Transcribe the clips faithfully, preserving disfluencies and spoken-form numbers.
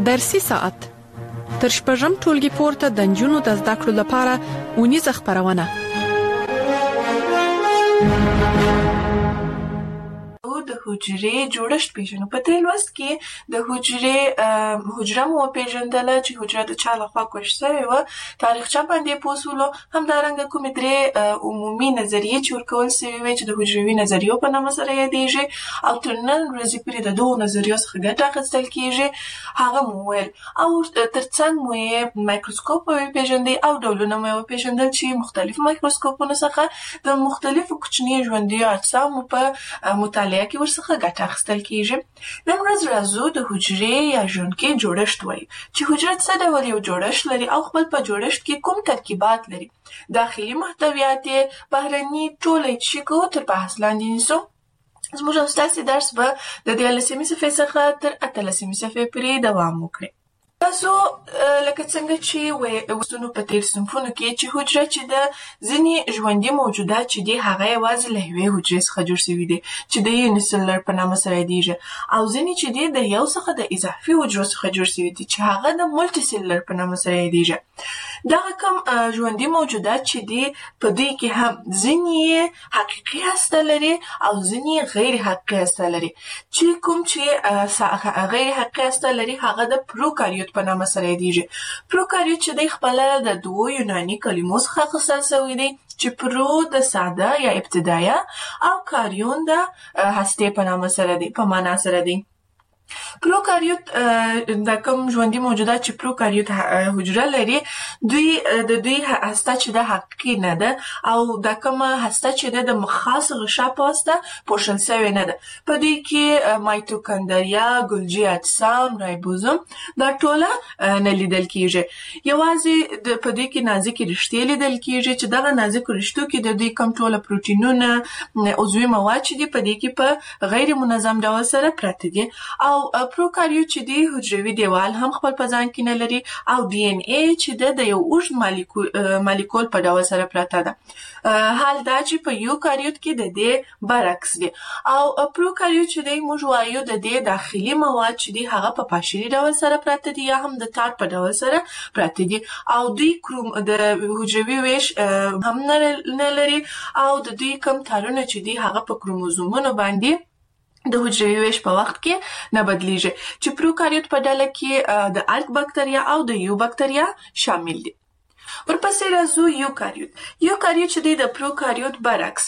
درسي ساعت تر شپږم ټولګي پورته د نجونو د زده کړو لپاره اونیزه خپرونه. د حجرې جوړښت پیژنو. په دې لوست کې د حجرې حجره مو پیژندله چې حجره د چا لخوا کوښ شوې وه، تاریخچه باندې پوه شولو، همدارنګه کومې درې عمومي نظریې چې ورکول شوې وې چې د حجروي نظریو په نامه سره یادېږي او تر نن ورځې پورې د دغو نظریو څخه ګټه اخیستل کېږي، هغه مو وویل. او ترڅنګ مو یې مایکروسکوپ وپېژندئ او ډولونه مو یې وپېژندل چې مختلفو مایکروسکوپونو څخه د مختلفو کوچنیو ژوندیو اجسامو په مطالعه کې ورڅخه ګټه اخیستل کېږي. نن ورځ راځو د حجرې یا ژوندکې جوړښت وایو چې حجره څه ډول یو جوړښت لري او خپل په جوړښت کې کوم ترکیبات لري. داخلي محتویات یې بهرني ټول یې چې کوو تر بحث لاندې نیسو. زموږ او ستاسې درس به د دیارلسمې صفحې څخه تر اتلسمې صفحې پورې دوام وکړي. تاسو لکه څنګه چې وستونو په تیر صنفونو کې چې حجره چې د ځینې ژوندي موجودات چې دي هغه یوازې له یوې حجرې څخه جوړ شوي دي چې د یونیسلر په نامه سره یادېږي، او ځینې چې دي د یو څخه د اضافي حجرو څخه جوړ شوي دي چې هغه د مولټي سلولر په نامه سره یادېږي. دغه کوم ژوندي موجودات چې دي په دوی کې هم ځینې حقیقي هسته لري او ځینې غیر حقیقي هسته لري. چې کوم چې غیر حقیقي هسته لري هغه د پروکاریوت په نامه سره یادېږي. پروکاریوت چې دی خپله د دوو یوناني کلمو څخه اخیستل شوی دی چې پرو د ساده یا ابتدایه او کاریون د هستې په نامه سره دی په معنا سره دی. پروکاریوت د کوم ژوندي موجودات چې پروکاریوت حجره لري دوی د دوی هسته چې د حقیقي نه ده او د کومه هسته چې ده د خاص غشا په واسطه پوښل شوې نه ده. په دوی کې مایتوکاندریا، ګلجي اجسام، رایبوزوم دا ټوله نه لیدل کېږي. یوازې په دوی کې نازکې رشتې لیدل کېږي چې دغه نازکو رشتو کې د دوی کوم ټوله پروټینونه، عضوي مواد چې دي په دې کې په غیر منظم ډول سره پراته دي. او پروکاریوت چې دی حجروي دیوال هم خپل په ځان کې نه لري او ډي ان اي چې د یو اوږد مالیکول په ډول سره پراته ده. حال دا چې په یوکاریوت کې د دې برعکس دی. او پروکاریوت چې دی موږ وایو د دې داخلي مواد چې دی هغه په پاشلي ډول سره پراته دي یا هم د تار په ډول سره پراته دي او دوی کروم د حجروي ویش هم نه لري او د دوی کوم تارونه چې دی هغه په کروموزومونو باندې د حجروي ویش په وخت کې نه بدلیږي. چې پروکاریوت په ډله کې د ارک بکتریا او د یو بکتریا شامل دي. ورپسې راځو یوکاریوت. یوکاریوت چې دی د پروکاریوت برعکس،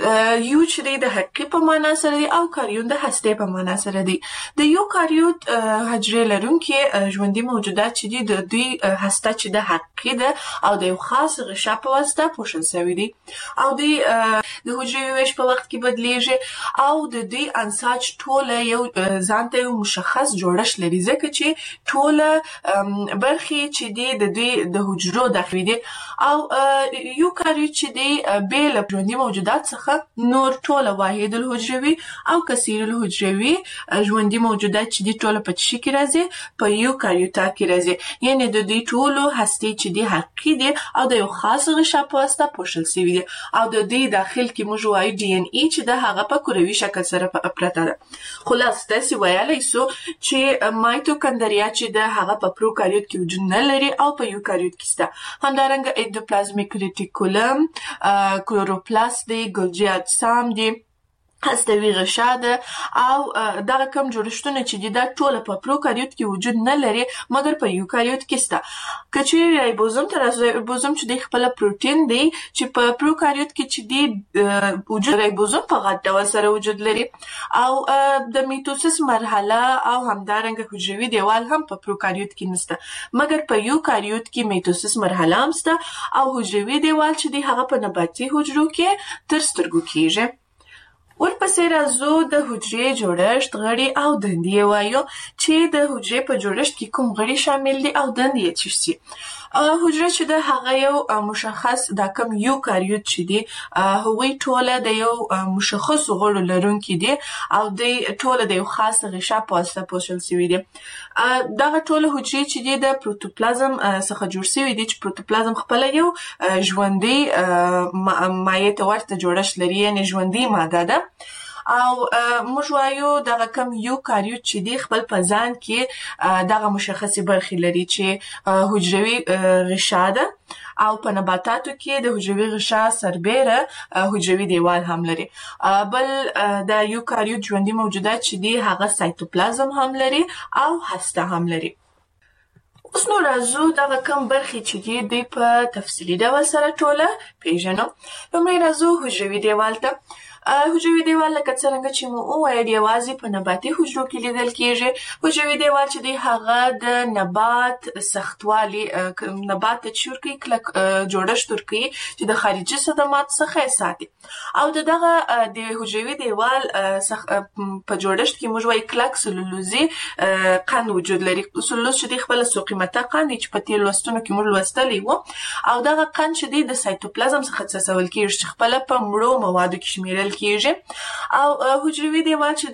یو چې دی د حقیقي په معنا سره دی او کاریون د هستې په معنا سره دی. د یوکاریوت حجرې لرونکي ژوندي موجودات چې دي د دوی هسته چې د حقیقي ده او د یو خاص غشا په واسطه پوښل شوي دي او دوی د حجروي ویش په وخت کې بدلیږي او د دوی انساج ټوله یو ځان ته یو مشخص جوړښت لري ځکه چې ټوله برخې چې دي د دوی د حجرو داخلي دي. او یوکاریوت چې دی بې له ژوندي موجودات څخه نور ټوله واحد الحجروي او کثیر الحجروي ژوندي موجودات چې دي ټوله په چی کې راځي په یوکاریوتا کې راځي. یعنې د دوی ټولو هستې چې دي حقیقي دي او د یو خاص غشا په واسطه پوښل شوي دي او د دوی داخل کې موږ وایو ډي ان اي چې د هغه په کروي شکل سره پرته ده. خلاص تاسې ویلی سو چې مایتوکاندریا چې د هغه په پروکاریوت کې وجود نه لري او په یوکاریوت کې شته. همدارنګه اندوپلازمیک ریټیکولم، کلوروپلاست دی، ګلجي اجسام دی، هستوي غشا ده او دغه کوم جوړښتونه چې دي دا ټوله په پروکاریوت کې وجود نه لري مګر په یوکاریوت کې شته. که چیرې رایبوزوم ته راځو، رایبوزوم چې دی خپله پروټین دی چې په پروکاریوت کې چې دی وجود رایبوزوم په غټ ډول سره وجود لري او د میتوسیس مرحله او همدارنګه حجروي دیوال هم په پروکاریوت کې نشته مګر په یوکاریوت کې میتوسیس مرحله هم شته او حجروي دیوال چې دی هغه په نباتي حجرو کې تر سترګو کېږي. ورپسې راځو د حجرې جوړښت، غړي او دندې وایو چې د حجرې په جوړښت کې کوم غړي شامل دي او دندې یې څه دي. حجره چې ده هغه یو مشخص دا کوم یوکاریوت چې دي هغوی ټوله د یو مشخص غړو لرونکي دي او د ټوله د یو خاص غشا په واسطه پوښل شوي دي. دغه ټوله حجرې چې دي د پروتوپلازم څخه جوړ شوي دي چې پروتوپلازم خپله یو ژوندی مایع ته ورته جوړښت لري، یعنې ژوندی ماده ده او موږ وایو دغه کم یوکاریوت چې دی خپل په ځان کې دغه مشخصې برخې لري چې حجروي غشا ده او په نباتاتو کې د حجروي غشا سربیره حجروي دیوال هم لري. بل د یوکاریوت ژوندي موجودات چې دی هغه سایتوپلازم هم لري او هسته هم لري. اوس نو راځو دغه کم برخې چې دی دوی په تفصیلي ډول سره ټوله پیژنو. لومړی راځو حجروي دیوال ته. حجروي دیوال لکه څرنګه چې مو وویل یوازې په نباتي حجرو کې لیدل کېږي. حجروي دیوال چې دی هغه د نبات سختوالي نبات ته چې ورکوي کلک جوړښت ورکوي چې د خارجي صدمات څخه یې ساتي. او د دغه د حجروي دیوال په جوړښت کې موږ وایو کلک سلولوزي قند وجود لري. سلولوز چې دی خپله سوقیمته قند دی چې په تېرو لوستونو کې موږ لوستلی وو. او دغه قند چې دی د سایتوپلازم څخه څڅول کېږي چې خپله په مړو موادو کې شمیرل کېږي. او حجروي دیوال چې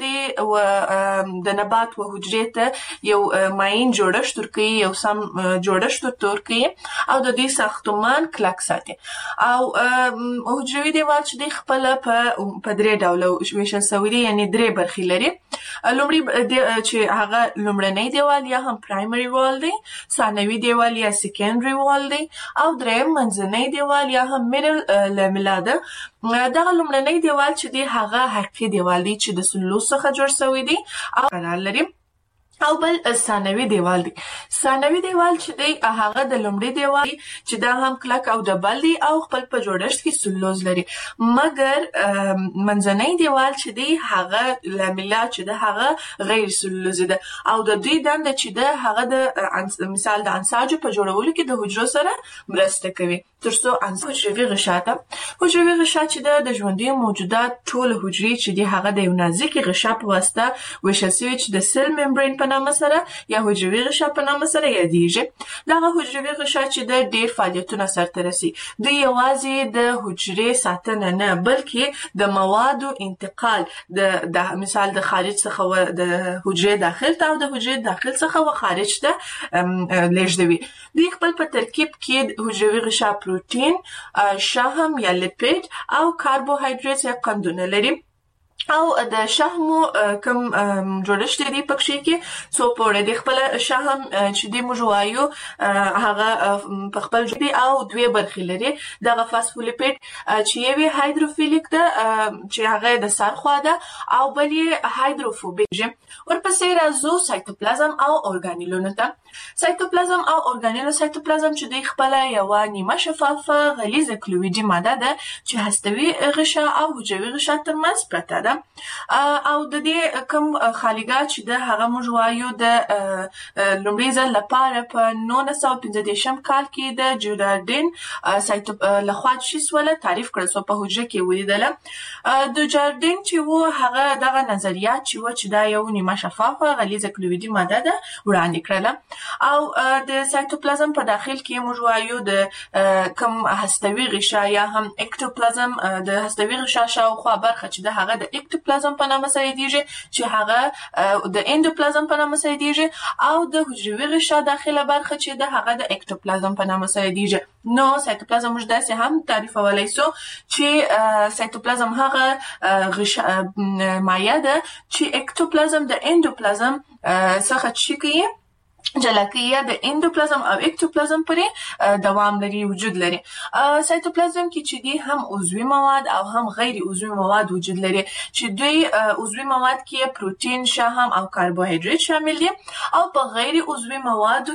دی د نبات و حجرې ته یو ماین جوړښت ورکوي، یو سم جوړښت ورته ورکوي او د دې ساختمان کلک ساتي. او حجروي دیوال چې دی خپله په درې ډوله ویشل سوی دی، یعنې درې برخې لري. لومړی چې هغه لومړنی دیوال یا هم پرایمري وال دی، ثانوي دیوال یا سیکنډري وال دی، او دریم منځنی دیوال یا هم میډل لاملا ده. دغه لومړنی دیوال چې دی هغه حقیقي دیوال دی چې د سلولوز څخه جوړ شوی دی او قرار لري. او بل ثانوي دیوال دی. ثانوي دیوال چې دی هغه د لومړي دیوال دی چې دا هم کلک او ډبل دی او خپل په جوړښت کې سلولوز لري. مګر منځنی دیوال چې دی هغه لاملا چې ده هغه غیر سلولوزي ده او د دوی دنده چې ده هغه د مثال د انساجو په جوړولو کې د حجرو سره مرسته کوي تر څو حجروي غشا ته. حجروي غشا چې ده د ژوندي موجودات ټول حجرې چې دی هغه د یو نازکې غشا په واسطه ویشل سوي چې د سیل ممبرین په نامه سره یا حجروي غشا په نامه سره یادیږي. دغه حجروي غشا چې د ډیر فعالیتونه سرته رسي. دوی یوازې د حجرې ساتنه نه بلکې د موادو انتقال د مثال د خارج څخه د حجرې داخل ته او د حجرې داخل څخه و خارج ته لیږدوي. دوی خپل په ترکیب کې حجروي غشا پروتین، شحم یا لیپید او کاربوهایدریت یا قندونه لري. او د شحمو کم جوړښت دی پکې کې څو پوره دی. خپل شحم چې دی موږ وایو هغه په خپل جوړ دی او دوه برخې لري. دغه فاسفولیپید چې یوه هایدروفیلیک ده چې هغه د سر خوا ده او بل یې هایدروفوبیک. ورپسې راځو سایتوپلازم او اورګانیلونو ته. سایتوپلازم او اورګانیلو سایتوپلازم چې دی خپل یو نیمه شفافه غلیظه کلویدي ماده ده چې هستوي غشا او حجروي غشا ترمنځ پرته ده. او د دې کوم خالیګات چې د هغه موږ وایو د لومړي ځل لپاره په نولس سوه پنځه دېرشم کال کې د جوراردین سایتو لخوا شي سوله تعریف کړل سو په حجره کې ولیدله. د جوراردین چې و هغه دغه نظریات چې و چې دا یو نیمه شفافه غلیظه کلویدي ماده ده وړاندې کړله. او د سایتوپلازم په داخل کې موږ وایو د کوم هستوي غشا یا هم اکټوپلازم د هستوي غشا شاوخوا برخه چې د هغه د اکټوپلازم په نامه سره یادیږي چې هغه د اندوپلازم په نامه سره یادیږي او د حجروي غشا داخله برخه چې د هغه د اکټوپلازم په نامه سره یادیږي. نو سایتوپلازم موږ داسې هم تعریفولای سو چې سایتوپلازم هغه غشا مایع ده چې اکټوپلازم د اندوپلازم څخه چې کوي جلا کوي یا د اندوپلازم او اکټوپلازم پرې دوام لري وجود لري. سایتوپلازم کې چې دی هم عضوي مواد او هم غیر عضوي مواد وجود لري چې دوی عضوي مواد کې پروتین، شحم او کاربوهایدریت شامل دي او په غیر عضوي موادو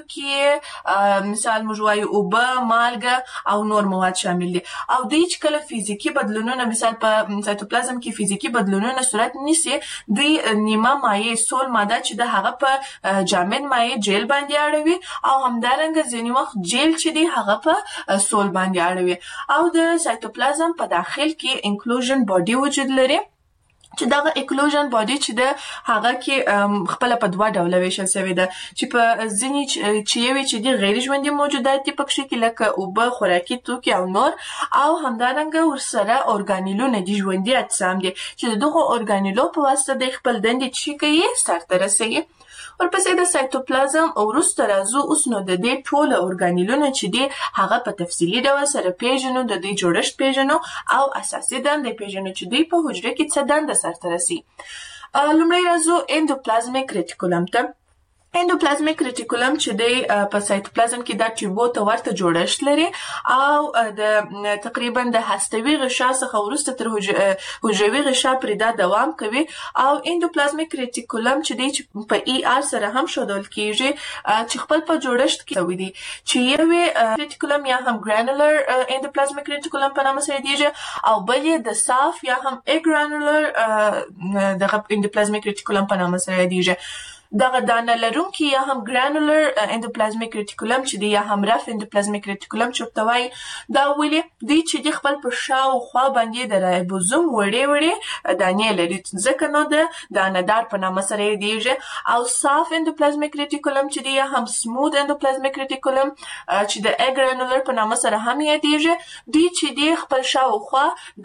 کې مثال موږ وایو اوبه، مالګه او نور مواد شامل دي. او دوی چې کله فزیکی بدلونونه مثال په سایتوپلازم کې فزیکی بدلونونه صورت نیسي دوی نیمه مایع سول ماده چې د هغه په جامد مایع جیل باندې اړوي او همدارنګه ځینې وخت جیل چې دی هغه په سول باندې اړوي. او د سایتوپلازم په داخل کې انکلوژن باډي وجود لري چې دغه انکلوژن باډي چې د هغه کې خپل په دوه ډوله ویشل شوی ده چې په ځینې چې یوې چې دی غیر ژوندي موجودات دي پکې کې لکه اوبه، خوراکي توکي او نور او همدارنګه ورسره اورګانیلونه دي ژوندي اجسام دي چې دغه اورګانیلو په واسطه د خپل دندې چې کوي سرته رسوي. ورپسې د سایتوپلازم او وروسته راځو اوس نو د دې ټول اورګانیلونه چې دي هغه په تفصیلي ډول سره پیژنو، د دې جوړښت پیژنو او اساسي دندې پیژنو چې دوی په حجره کې څه دنده سرته رسي. لومړی راځو اندوپلازمیک ریټیکولم ته. اندوپلازمیک ریټیکولم چې دی په سایتوپلازم کې د ټیوبو ته ورته جوړښت لري او د تقریبا د هستوي غشا څخه وروسته تر حجروي غشا پورې دا دوام کوي او اندوپلازمیک ریټیکولم چې دی چې په ای آر سره هم ښودل کیږي چې خپل په جوړښت کې شوی دی چې یو ریټیکولم یا هم ګرانولر اندوپلازمیک ریټیکولم په نامه سره یادیږي او بل یې د صاف یا هم اګرانولر د اندوپلازمیک ریټیکولم په نامه سره یادیږي. دغه دانه لرونکي یا هم ګرانولر اندوپلازمیک ریټیکولم چې دی یا هم رف اندوپلازمیک ریټیکولم چې ورته وایي دا ولې دی چې د خپل په شاوخوا باندې د رایبوزوم وړې وړې دانې لري ځکه نو د دانهدار په نامه سره یادیږي او صاف اندوپلازمیک ریټیکولم چې دی یا هم سموث اندوپلازمیک ریټیکولم چې د اګرانولر په نامه سره هم یادیږي دی چې دی خپل شاوخوا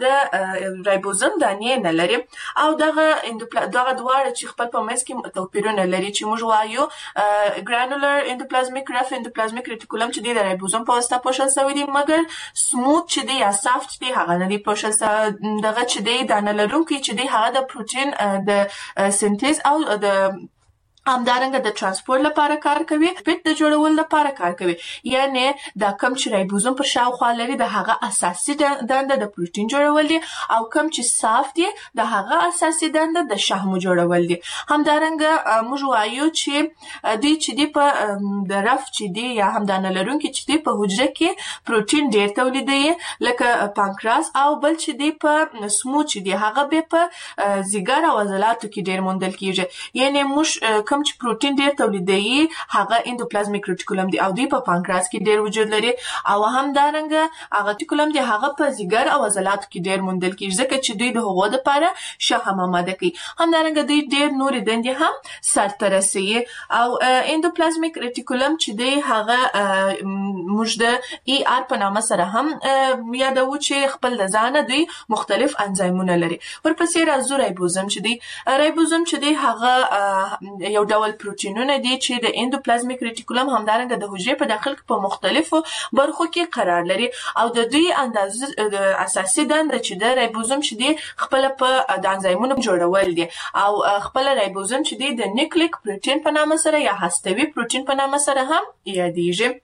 د رایبوزوم دانې نه لري او دغه دغه دواړه چې خپل په منځ کې توپیرونه لري چې موږ وایو ګرانولر اندوپلازمیک رف اندوپلازمیک ریټیکولم چې دی د رایبوزوم په واسطه پوښل شوی دی مګر سموث چې دی یا صاف چې دی هغه نه دی پوښل شوی. دغه چې دی دانه لرونکی چې دی هغه د پروتین د سنتیز او د همدارنګه د ترانسپورت لپاره کار کوي، پیټ د جوړولو لپاره کار کوي، یعنی دا کم چې رایبوزوم پر شاوخوا لري د هغه اساسي دنده د پروتین جوړول دي او کم چې صاف دي د هغه اساسي دنده د شحمو جوړول دي. همدارنګه موږ وایو چې دوی چې دی په د رف چې دی یا هم دانه لرونکي چې دی په حجره کې پروتین ډیر تولیدوي لکه پانکراس او بل چې دی په سموث چې دی هغه به په ځیګر او عضلاتو کې ډیر موندل کیږي، یعنی موږ کوم چې پروتین ډیر تولیدوي هغه اندوپلازمیک ریټیکولم دی او دوی په پانکراس کې ډیر وجود لري او همدارنګه هغه ریټیکولم دی هغه په ځیګر او عضلاتو کې ډیر موندل کیږي ځکه چې دوی د هغو لپاره شحم آماده کوي. همدارنګه دوی ډیر نورې دندې هم سرته رسوي او اندوپلازمیک ریټیکولم چې دی هغه موږ د ای آر په نامه سره هم یادو چې خپل د ځانه دوی مختلف انزایمونه لري. ورپسې راځو رایبوزوم چې دی. رایبوزوم چې دی هغه یو ډول پروتینونه دي چې د اندوپلازمیک ریټیکولم همدارنګه د حجرې په داخل کې په مختلفو برخو کې قرار لري او د دوی اندازه د اساسي دنده چې د رایبوزوم چې دی خپل په د انزایمونو جوړول دي او خپل رایبوزوم چې دی د نیوکلیک پروتین په نامه سره یا هستوي پروتین په نامه سره هم یادیږي.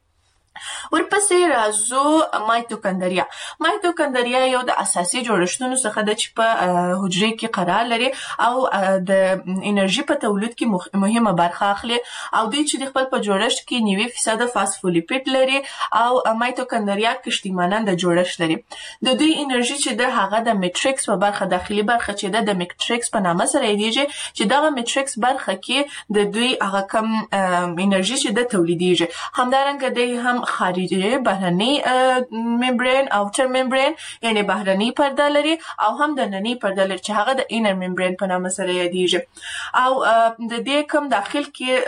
ورپسې راځو مایتوکندریا. مایتوکندریا یو د اساسي جوړښتونو څخه ده چې په حجرې کې قرار لري او د انرژي په تولید کې مهمه برخه اخلي او دوی چې د خپل په جوړښت کې نوي فیصد فاسفولیپید لري او مایتوکندریا کشتي ماننده جوړښت لري. د دوی انرژي چې ده هغه د میټریکس په برخه داخلي برخه چې ده د میټریکس په نامه سره یادیږي چې دغه میټریکس برخه کې د دوی هغه کم انرژي چې ده تولیدیږي. همدارنګه دوی هم خارجي بهرني ممبرین اوټر ممبرین یعنی بهرني پرده لري او هم د ننني پرده لري چې هغه د اینر ممبرین په نامه سره یادیږي او د دې کوم داخل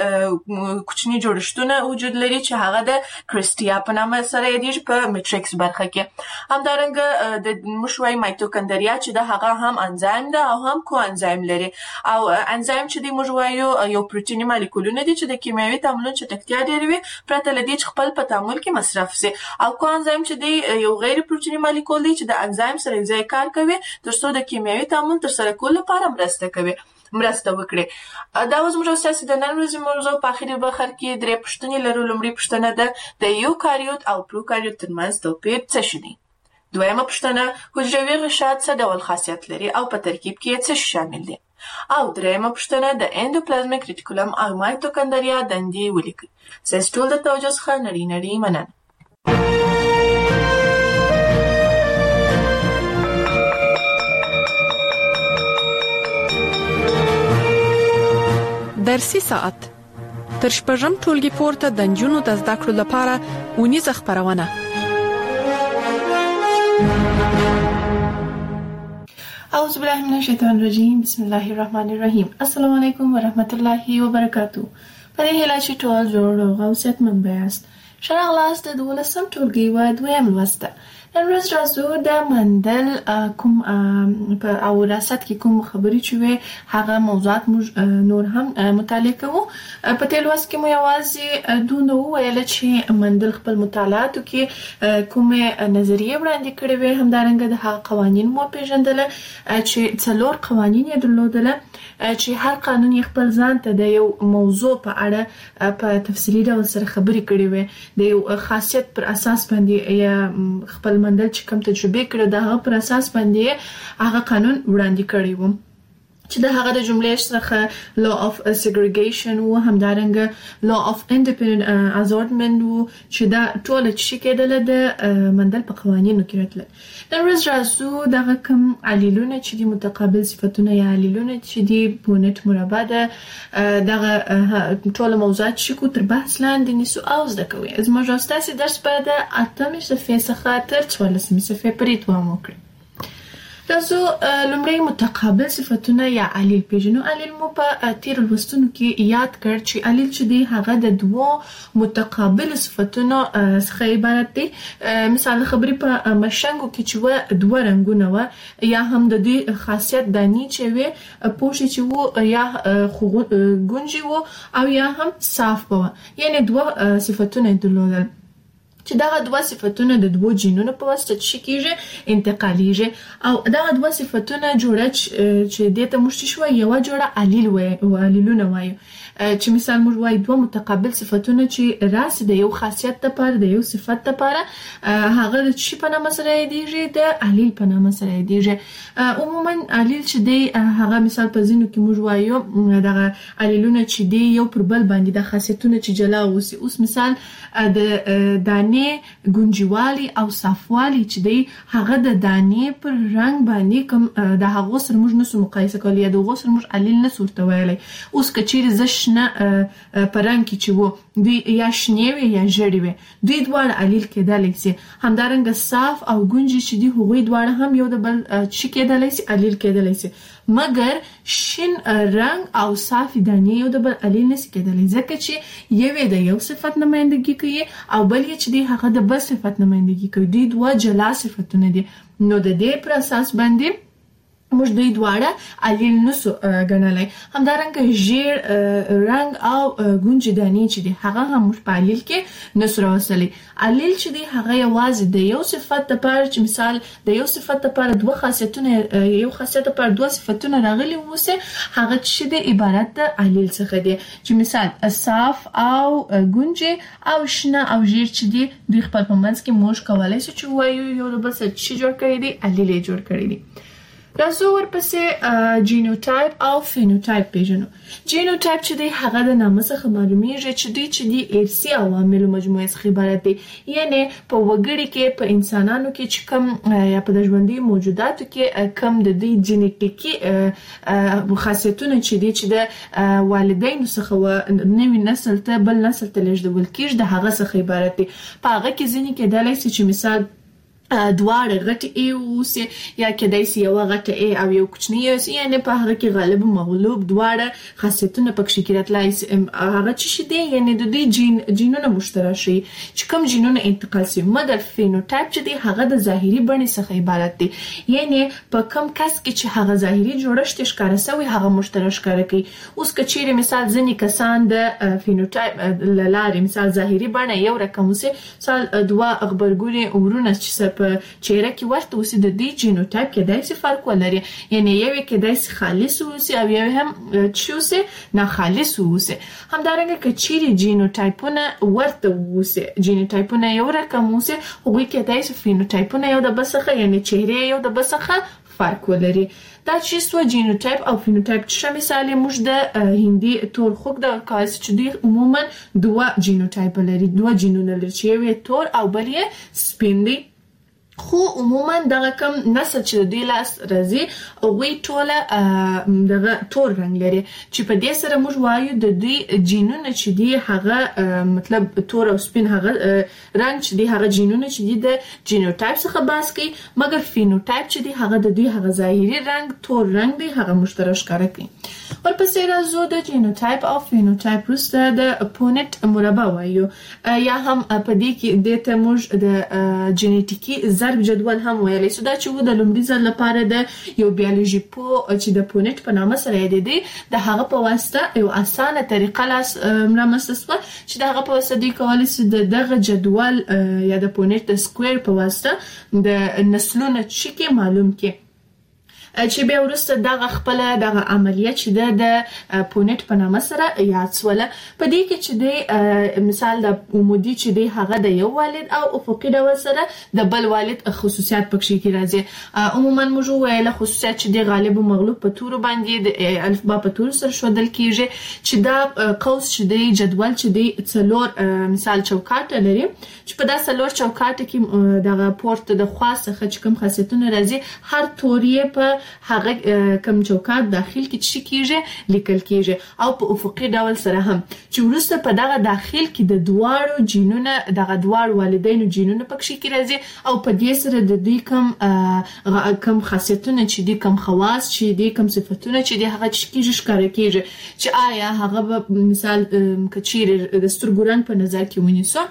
کې کوچني جوړښتونه وجود لري چې هغه د کرسټیا په نامه سره یادیږي په میټریکس برخه کې. همدارنګه د مشوي مایتوکندریا چې د هغه هم انزایم ده او هم کو انزایم لري او انزایم چې د مشوي یو پروتینی مالیکولونه دي چې د کیمیاوي تعاملونو چټکتیا ډیروي پرته لدی چې خپل په تعامل کې مصرف سي او کو انزایم چې دی یو غیر پروتینی مالیکول دی چې د انزایم سره ځای کار کوي ترڅو د کیمیاوي تعامل تر سره کولو لپاره مرسته کوي مرسته وکړي. دا اوس موږ تاسو د نن ورځې موضوع په اخیری برخه کې درې پوښتنې لرو. لومړی پوښتنه ده د یوکاریوت او پروکاریوت ترمنځ توپیر څه شی دی؟ دویمه پوښتنه حجروي غشا څه ډول خاصیت لري او په ترکیب کې څه شامل دي؟ او دریمه پوښتنه د اندوپلازمیک ریټیکولم او مایتوکندریا دندې ولیکئ. ستاسو ټول د توجه څخه نړۍ نړۍ مننه. درسي ساعت تر شپږم ټولګي پورته د نجونو د زده کړو لپاره اونیزه خپرونه. اعوذ بالله من الشیطان الرجیم. بسم الله الرحمن الرحیم. السلام علیکم ورحمت الله وبرکاتہ. په دې هیله چې ټول جوړ او صحتمند یاست. ښه راغلاست د دولسم ټولګي و دویم لوست. نن ورځ راځو د مندل کوم په او وراثت کې کوم خبرې چې وي هغه موضوعات موږ نور هم مطالعه کوو. په تیر لوست کې مو یوازې دونه وویل چې مندل خپل مطالعاتو کې کومه نظریه وړاندې کړې وي، همدارنګه د هغه قوانین مو پیژندل چې څلور قوانین یې درلودل چې هر قانون یې خپل ځان ته د یو موضوع په اړه په تفصیلي ډول سره خبرې کړې وي، د یو خاصیت پر اساس باندې یا خپل مندل چې کوم تجربه کړو د هغه پر اساس باندې هغه قانون وړاندې کړی و چې د هغه د جملې څخه law of segregation و، همدارنګه law of independent assortment و چې دا ټول چې کېدل د مندل په قوانینو کې راتلل. نن ورځ راځو دغه کوم علیلونه چې دي متقابل صفتونه یا علیلونه چې دي پونټ مربع ده دغه ټول موضوعات چې کو تر بحث لاندې نیسو او زده کوي. زموږ راستاسي درس په د اتمې صفحې څخه تر څوارلسمې صفحې پورې دوام وکړي. تاسو لومړی متقابل صفتونه یا علیل پیژنو. علیل مو په تیر لوستونو کې یاد کړ چې علیل چې دی هغه د دوو متقابل صفتونو څخه عبارت دی. مثال خبرې په مشنګو کې چې و دوه رنگونه و یا هم د دې خاصیت دانی چې وي پوښي چې و یا ګونجي و او یا هم صاف و، یعنی دوه صفتونه درلودل چې دغه دوه صفتونه د دوه جینونو په واسطه چې کیږي انتقالیږي او دغه دوه صفتونه جوړه چې دته موږ شو یو جوړه علیل وای او علیلونه وایو چې مثال موږ وای دوه متقابل صفتونه چې راس د یو خاصیت لپاره د یو صفت لپاره هغه د شي په نامه سره یادېږي د علیل په نامه سره یادېږي. عموما علیل چې دی هغه مثال په ځینو کې موږ وایو دغه علیلونه چې دی یو پر بل باندې د خاصیتونه چې جلا اوسي. اوس مثال د دانې ګونجوالي او صافوالي چې دی هغه د دانې پر رنگ باندې کوم د هغه سره موږ نسو مقایسه کولی یا د هغه سره موږ علیل نسو ورته ویلی. اوس کچیر ز شنه په رنگ کې چې وو دوی یا شنې وي یا ژړې وي دوی دواړه علیل کېدلی سي. همدارنګه صاف او ګونجي چې دي هغوی دواړه هم یو د بل چې کېدلی سي علیل کېدلی سي، مګر شین رنگ او صافي دانې یو د بل علیل نسي کېدلی ځکه چې یو د یو صفت نمایندګي کوي او بل یې چې دی هغه د بل صفت نمایندګي کوي. دوی دوه جلا صفتونه دي، نو د دې پر اساس باندې موږ دوی دواړه علیل نسو ګڼلی. همدارنګه ژیړ رنگ او ګونجي دانې چې دي هغه هم موږ په علیل کې نسو راوستلی. علیل چې دی هغه یوازې د یو صفت لپاره چې مثال د یو صفت لپاره دوه خاصیتونه یو خاصیت لپاره دوه صفتونه راغلي ووسي هغه چې دی عبارت د علیل څخه دی چې مثال صاف او ګونجي او شنه او ژیړ چې دی دوی خپل په منځ کې موږ کولی سو چې وایو یو د بل څه چې جوړ کړی دی علیل یې جوړ کړی دی. راځو ورپسې جینوټایپ او فینوټایپ پیژنو. جینوټایپ چې دی هغه د نامه څخه معلومیږي چې دوی چې دی ارثي عواملو مجموعه څخه عبارت دی، یعنی په وګړي کې په انسانانو کې چې کوم یا په ژوندي موجوداتو کې کوم د دې جینیټیکي خاصیتونه چې دی چې د والدینو څخه و نوي نسل ته بل نسل ته لیږدول کېږي د هغه څخه عبارت دی. په هغه کې ځینې کېدلی سي چې مثال دواړه غټ ای اوسي یا کېدای سي یو غټ ای او یو کوچنی اوسي، یعنی په هغه کې غالب مغلوب دواړه خاصیتونه پکې کې راتلای سي. هغه چې دی یعنی د دې جین جینونه مشترک شي چې کوم جینونه انتقال سي، مګر فینوټایپ چې دی هغه د ظاهري بڼې څخه عبارت دی، یعنی په کوم کس کې چې هغه ظاهري جوړښت ښکاره سوی هغه مشترک ښکاره کوي. اوس کچېرې مثال ځینې کسان د فینوټایپ لارې مثال ظاهري بڼه یو رقم وسي، مثال دوه غبرګوني ورونه چې په چهره کې ورته اوسي د دې جینوټایپ کېدای سي فرق ولري، یعنی یو کېدای سي خالص اوسي او یو هم چې اوسي ناخالص اوسي. همدارنګه کچېرې جینوټایپونه ورته اوسي جینوټایپونه یو رقم اوسي هغوی کېدای سي فینوټایپونه یو د بل څخه یعنی چهره یو د بل څخه فرق ولري. دا چې سو جینوټایپ او فینوټایپ چې مثال موږ د هندي تور خوک د کاس چې دوی عموما دوه جینوټایپ لري، دوه جینونه لري چې یو تور او بل یې سپین دی. خو عموما دغه کم نسل چې د لاس راځي هغوی ټوله دغه تور رنګ لري چې په دې سره موږ وایو د دوی جینونه چې دي هغه مطلب تور او سپین هغه رنګ چې دي هغه جینونه چې دي د جینوټایپ څخه بحث کوي، مګر فینوټایپ چې دي هغه د دوی هغه ظاهري رنګ تور رنګ دی هغه مشترک ښکاره کوي. ورپسې راځو د جینوټایپ او فینوټایپ وروسته د پونټ مربع وایو یا هم په دې کې د ته موږ د جینیټیکي ضرب جدول هم ویلی سو. دا چې و د لومړي ځل لپاره د یو بیولوژي پو چې د پونټ په نامه سره یادېدی د هغه په واسطه یو اسانه طریقه لاس رامنځته شوه چې د هغه په واسطه دوی کولی سي د دغه جدول یا د پونټ د سکویر په واسطه د نسلونو چې معلوم کړي چې بیا وروسته دغه خپل دغه عملیه چې د پونټ په نامه سره یاد سوله. په دې کې چې د مثال د عمودي چې دی هغه د یو والد او افقي ډول سره د بل والد خصوصیات پکې کې راځي. عموما موږ ویل خصوصیات چې دی غالب او مغلوب په تور باندې د الفبا په تور سره شودل کیږي چې دا قوس چې دی جدول چې دی څلور مثال چوکاټ لري چې په دا څلور چوکاټ کې دغه پورت د خاصه چې کوم خاصیتونه راځي هر توري په هغه کم چوکاټ داخل کې چې کیږي لیکل کیږي او په افقي ډول سره هم چې ورسته په دغه داخل کې د دواړو جینونو دغه دواړو والدینو جینونو پکې کې راځي او په دې سره د دوی کم کم خاصیتونه چې دي کم خواص چې دي کم صفاتونه چې دي هغه چې کیږي ښکاره کیږي چې آیا هغه مثال کچیر د سترګوران په نظر کې ونیسو.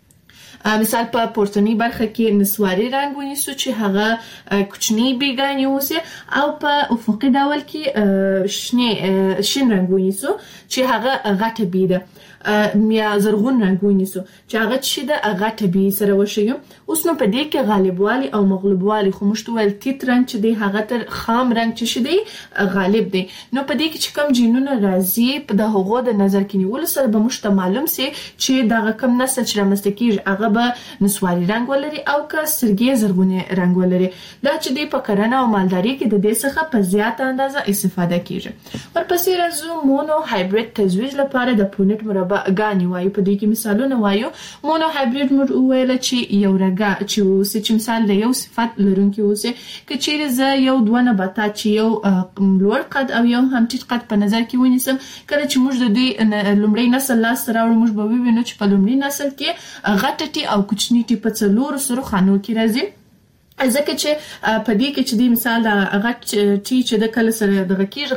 مثال په پورتنی برخه کې نسواري رنگ ونیسو چې هغه کوچنی بیگانی اوسه او په افقي ډول کې شنه شین رنگ ونیسو چې هغه غټه بي ده یا زرغون رنگ ونیسو چې هغه چې د غټه بي سره وشي. اوس نو په دې کې غالبوالي او مغلوبوالي خو مشتول تیت رنگ چې دی هغه تر خام رنگ چې شدي غالب دی. نو په دې کې چې کوم جینونه راځي په د هغو د نظر کې نیول سره به مشته معلوم سي چې دغه کوم نسل چې رامنځته کیږي هغه به نسواري رنگ ولري او که سرګي زرغونی رنگ ولري. دا چې دی په کرنه او مالداري کې د دې څخه په زیاته اندازه استفاده کیږي. ورپسې راځو مونو هایبرید تزویج لپاره د پونټ مربعګانی وایو. په دې کې مثالونه وایو. مونو هایبرید موږ ویل چې یو رګه چې اوسه چې مثال د یو صفت لرونکي اوسه که چیرې ز یو دوه نباتات چې یو لوړ قد او یو هم ټیټ قد په نظر کې ونیسم کله چې موږ د دې لومړی نسل لاس راوړو موږ به وینو چې په لومړي نسل کې غټه او کوچنی ټي په څلور سره خانو کې راځي ځکه چې په دې کې چې د مثال د غټ ټي چې د کله سره د غکیر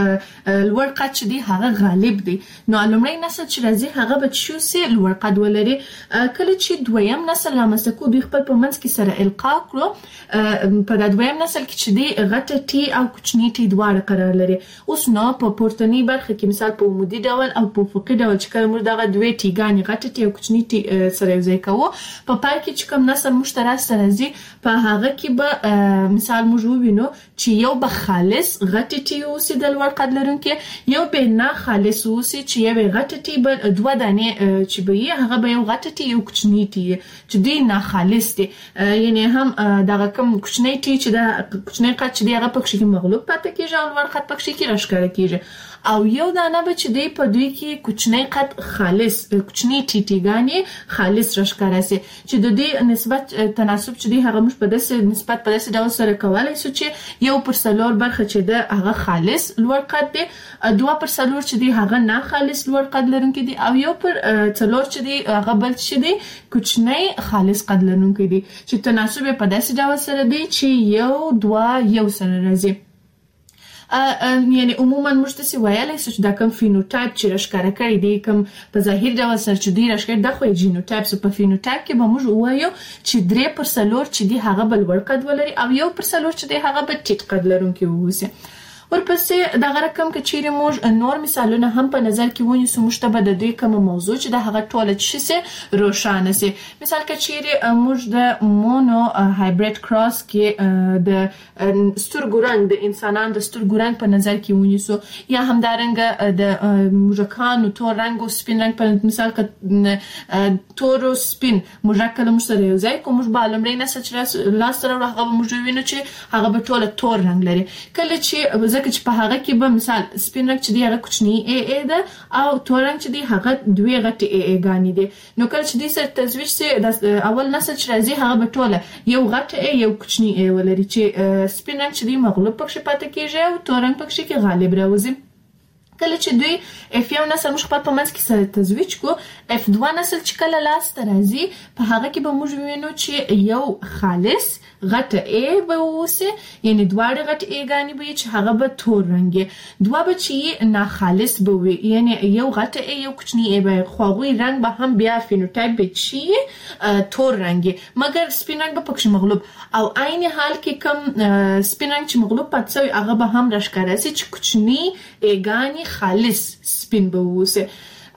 لوړ قد چې دی هغه غالب دی. نو لومړی نسل چې راځي هغه به شو سي لوړ قد ولري. کله چې دویم نسل رامنځته دی خپل په منځ کې سره القا کړو په د دویم نسل کې چې دی غټ ټي او کوچنی ټي دواړه قرار لري. اوس نو په پورتنی برخه کې مثال په عمودي ډول او په افقي ډول چې کوم دغه دوه ټیګانی غټ ټي او کوچنی ټي سره یو ځای کوو په پای کې چې کوم نسل مشترک سره راځي په هغه کې به مثال موږ وینو چې یو به خالص غټ ټي اوسي د لوړ قد لرونکي یو به نه خالص اوسي چې یو غټ ټي به دوه دانې چې به هغه به یو غټ ټي یو کوچنی ټي چې دی نه خالص دي یعنی هم دغه کوم کوچنی ټي چې د کوچنی قد چې دی هغه پکې مغلوب پاتې کیږي او لوړ قد پکې کې راښکاره کیږي او یو دانه به چې دی په دوی کې کوچنی قد خالص کوچنی ټي ټیګانی خالص راښکاره سي چې د دې نسبت تناسب چې دی هغه مش په داسې نسبت په داسې ډول سره کولای شو چې یو پر څلور برخه چې ده هغه خالص لوړ قد دی دوه پر څلور چې دی هغه نه خالص لوړ قد لرونکي دي او یو پر څلور چې دی هغه بل چې دی کوچنی خالص قد لرونکي دي چې تناسب په داسې ډول سره دی چې یو دوه یو سره راځي. یعنی عموما موږ ته ویلای شو چې دا کوم فینوټایپ چې راښکاره کړی دی کوم په ظاهر ډول سره چې دی راښکاره د خو جینوټایپ په فینوټایپ کې به موږ وایو چې درې پر څلور چې دی هغه بل ور قد ولري او یو پر څلور چې دی هغه به ټیټ قد لرونکي ووسي. ورپسې دغه رقم کې چیرې موږ نور مثالونه هم په نظر کې ونیسو موږ ته به د دې کوم موضوع چې د هغه ټوله چې سي روښانه سي. مثال کې چیرې موږ د مونو هایبرید کراس کې د سترګو رنګ د انسانانو د سترګو رنګ په نظر کې ونیسو یا همدارنګه د موږکانو تور رنګ او سپین رنګ په مثال کې تور او سپین موږک کله موږ سره یو ځای کوم موږ به لومړی نسل چې لاس سره هغه موږ وینو چې هغه به ټوله تور رنګ لري. کله چې ځکه چې په هغه کې به مثال سپین رنګ چې دی هغه کوچنی ای ای ده او تور رنګ چې دی هغه دوه غټ ای ای ګانی دي. نو کله چې دې سره تزویج سي اول نسل چې راځي هغه به ټوله یو غټ ای یو کوچنی ای ولري چې سپین رنګ چې دی مغلوب پکې پاتې کیږي او تور رنګ پکې کې غالب راوځي. کله چې دوی اف یو نسل موږ په پمنځ کې سره تزویج کو اف دوه نسل چې کله لاس ته راځي په هغه کې به موږ وینو چې یو خالص غټه ای به ووسي، یعنی دواړه غټ ایګانی به چې هغه به تور رنګي، دوه به چې ناخالص به وي، یعنی یو غټه ای یو کوچنی ای به خواغوي رنګ به هم بیا فینوټایپ به چې تور رنګي، مګر سپین رنګ به پکې مغلوب. او عین حال کې کوم سپین رنګ چې مغلوب پاتې شوی هغه به هم راښکاره سي چې کوچنی ایګانی خالص سپین به ووسي.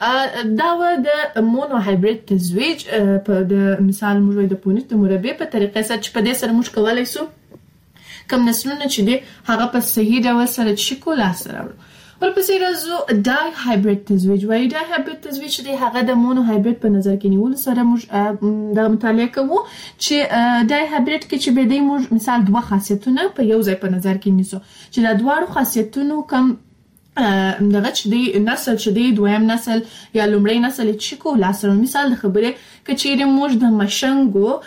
دا و د مونو هایبرید تزویج په د مثال موږ د پونیت د مربع په طریقه سره چې په دې سره موږ کولای سو کوم نسلونه چې دی هغه په صحیح ډول سره چې کولا سره ورپسې راځو ډای هایبرید تزویج. وایي ډای هایبرید تزویج دی هغه د مونو هایبرید په نظر کې نیول سره موږ د مطالعه کوو چې ډای هایبرید کې چې به دی موږ مثال دوه خاصیتونه په یو ځای په نظر کې نیسو چې دا دواړو خاصیتونو کم دغه چې دی نسل چې دی دویم نسل یا لومړی نسل چې کولا سره مثال د خبره کچېره موږ د مشنګو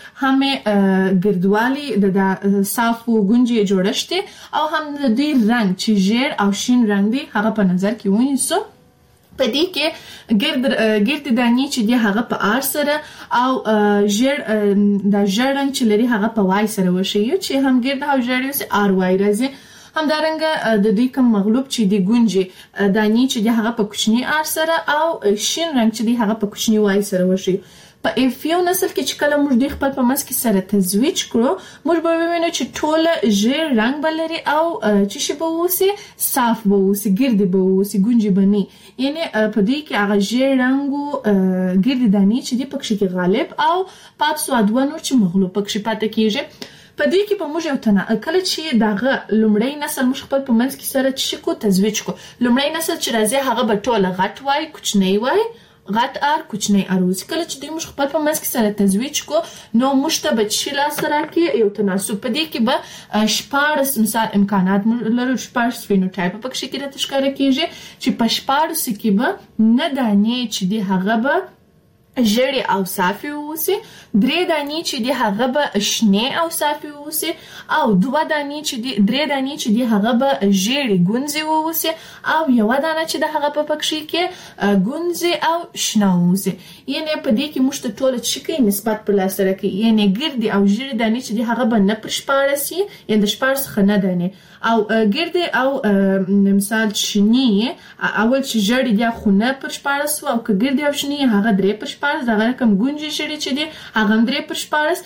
هم ګردوالي د صافو ګونجي جوړشته او هم د دې رنگ چې ژیر او شین رنگ دی هغه په نظر کې ونیسو. په دې کې ګرد ګرد دانی چې دی هغه په آر سره او ژیر د ژیر رنگ چې لري هغه په وای سره وشي چې هم ګرد او ژیر یې آر وای راځي. همدارنګه د دې کوم مغلوب چې دی ګونجي دانی چې دی هغه په کوچنی آر سره او شین رنگ چې دی هغه په کوچنی وای سره وشي. په ایفیو نسل کې چې کله موږ د خپل په مس کې سره تزویج کړو موږ به وینو چې ټول ژیر رنگ بلري او چې شی به وسی صاف به وسی ګرد به وسی ګونجي بني، یعنی په دې کې هغه ژیر رنگو ګرد دانی چې دی پکې کې غالب او پات سو ادوانو چې مغلوب پکې پاتې کیږي. په دې کې په موږ یو تنه کله چې دغه لومړی نسل موږ خپل په منځ کې سره چې کو تزویج کو لومړی نسل چې راځي هغه به ټول غټ وای کوچنی وای غټ ار کوچنی اروز. کله چې دوی موږ خپل په منځ کې سره تزویج کو نو موږ ته به چې لا سره کې یو تناسب په دې کې به شپارس مثال امکانات لرو شپارس فینوټایپ په کې کې راته ښکاره کیږي چې په شپارس کې به نه دانې چې دی هغه به ژړې او صافي ووسي، درې دانې چې دی هغه به شنې او صافي ووسي او دوه دانې چې دی درې دانې چې دی هغه به ژړې ګونځې ووسي او یو دانه چې د هغه په پکې کې ګونځې او شنه ووسي. یعنی په دې کې موږ ته ټول چې کې نسبت پر لاس سره کې یعنی ګردي او ژړې دانې چې دی هغه به نه پر شپارس یعنی د شپارس خنه دانې او ګردي او مثال شنی اول چې ژړې دی خونه پر شپارس او که ګردي او شنی هغه درې پر شپارس دغه کم ګونجي شړې چې دی هغه درې پر شپارس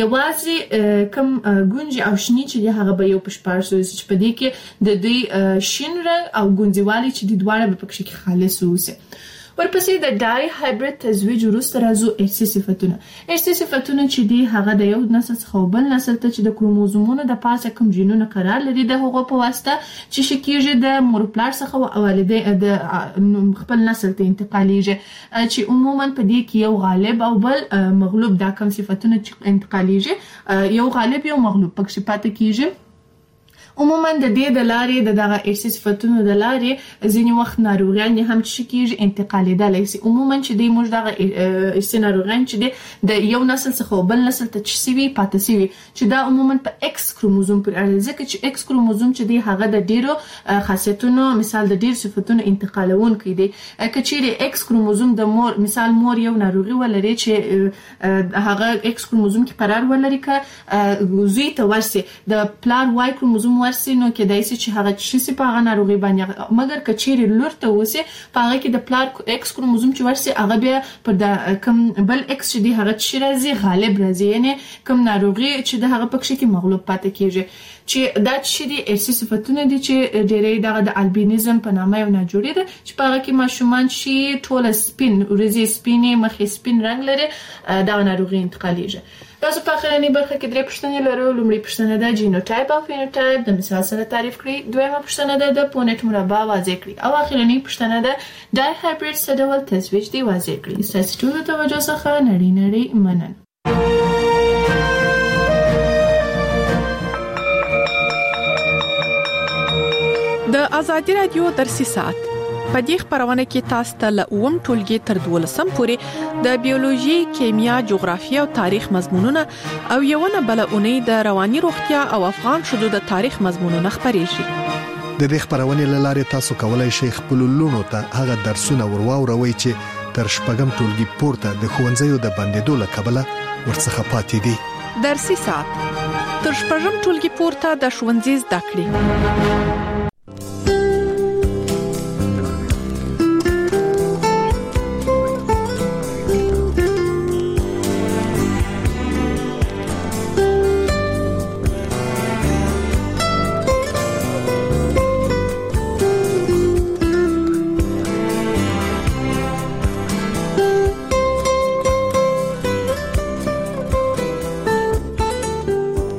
یوازې کم ګونجي او شنی چې دی هغه به یو پر شپارس چې په دې کې د دوی شین رنګ او ګونځوالي چې دی دواړه په پکې کې خالص ووسي. ورپسې د ډای هایبرید تزویج وروسته راځو ارثي صفتونه. ارثي صفتونه چې دی هغه د یو نسل څخه بل نسل ته چې د کروموزومونو د پاسه کوم جینونه قرار لري د هغو په واسطه چې شکیږي د مور پلار څخه او والدې د خپل نسل ته انتقالیږي چې عموما په دې کې یو غالب او بل مغلوب دا کوم صفتونه چې انتقالیږي یو غالب یو مغلوب پکې پاتې کیږي. عموما د دې د لارې د دغه ارثي صفتونو د لارې ځینې وخت ناروغیان هم چې کیږي انتقالیدلی سي. عموما چې دی موږ دغه ارثي ناروغیان چې دی د یو نسل څخه بل نسل ته چې سوي پاتې سوي چې دا عموما په ایکس کروموزوم پر اړه ځکه چې ایکس کروموزوم چې دی هغه د ډیرو خاصیتونو مثال د ډیر صفتونو انتقالونکی دی. کچېره ایکس کروموزوم د مور مثال مور یو ناروغي ولري چې هغه ایکس کروموزوم کې قرار ولري ک زوی ته ورسي د پلار وای کروموزوم ورسي نو کې دایسي چې هغه چې سي په هغه ناروغي باندې مګر کچېره لور ته وسي په هغه کې د پلار ایکس کروموزوم چې ورسي هغه بیا پر د کم بل ایکس چې دی هغه چې راځي غالب راځي یعنی کم ناروغي چې د هغه پکې کې مغلوب پاتې کیږي چې دا چې دی ارثي صفتونه دي چې ډېرې دغه د البینیزم په نامه یو ناجوړي ده چې په هغه کې ماشومان شي ټول سپین ورځي سپینې مخې سپین رنگ لري دا ناروغي انتقالیږي. تاسو په اخرنی برخه کې درې پوښتنې لرو. لومړی پوښتنه ده جینوټایپ او فینوټایپ د مثال سره تعریف کړئ. دویمه پوښتنه ده د پونیت مربع واضح کړئ او اخرنی پوښتنه ده ډای هایبرید څه ډول تزویج دی واضح کړئ. ستاسو ټولو توجه څخه نړۍ نړۍ مننه. د ازادي رادیو درسي ساعت په دې خبرونه کې تاسو ته له اووم ټولګي تر دولسم پورې د بیولوژي، کیمیا، جغرافیه او تاریخ مضمونونه او یو نه بل اونۍ د رواني روغتیا او افغان شذو د تاریخ مضمونونه خبرېږي. د دې خبرونه لاره تاسو کولای شئ خپل لونو ته هغه درسونه ورواوروي چې تر شپږم ټولګي پورته د ښوونځیو د بندیدو له کبله ورڅخه پاتې دي. درسي ساعت تر شپږم ټولګي پورته د ښوونځي زده کړې.